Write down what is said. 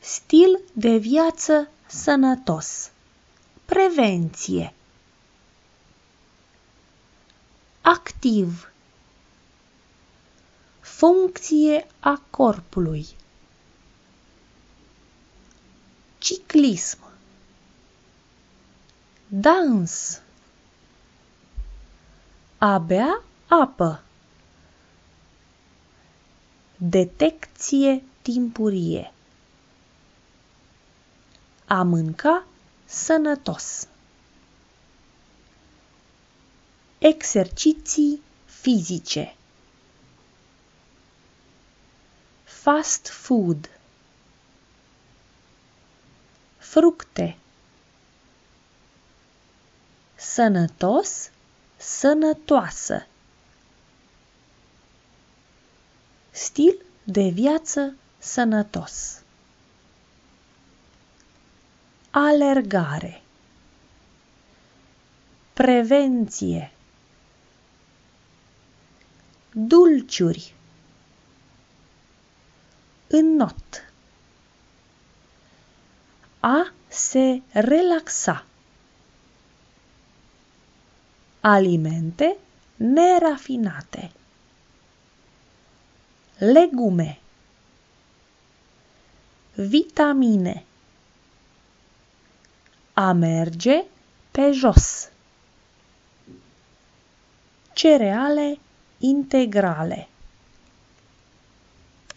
Stil de viață sănătos. Prevenție. Activ. Funcție a corpului. Ciclism. Dans. A bea apă. Detecție timpurie. A mânca sănătos. Exerciții fizice. Fast food. Fructe. Sănătos, sănătoasă. Stil de viață sănătos. Alergare. Prevenție. Dulciuri. Înnot. A se relaxa. Alimente nerafinate. Legume. Vitamine. A merge pe jos. Cereale integrale.